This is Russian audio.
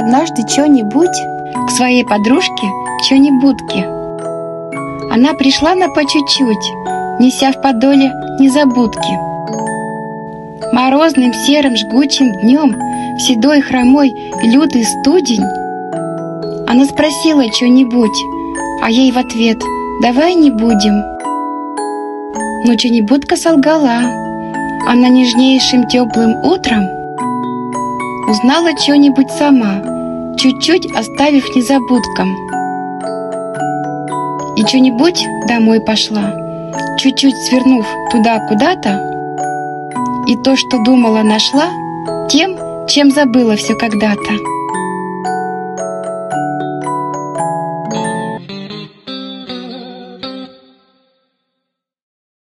однажды что-нибудь к своей подружке Чонибудке. Она пришла на по чуть-чуть, неся в подоле незабудки. Морозным серым жгучим днем, в седой хромой лютый студень, она спросила что-нибудь, а ей в ответ: «Давай не будем». Но Чонибудка солгала. Она нежнейшим теплым утром узнала что-нибудь сама, чуть-чуть оставив незабудкам. И что-нибудь домой пошла, чуть-чуть свернув туда куда-то, и то, что думала, нашла тем, чем забыла все когда-то.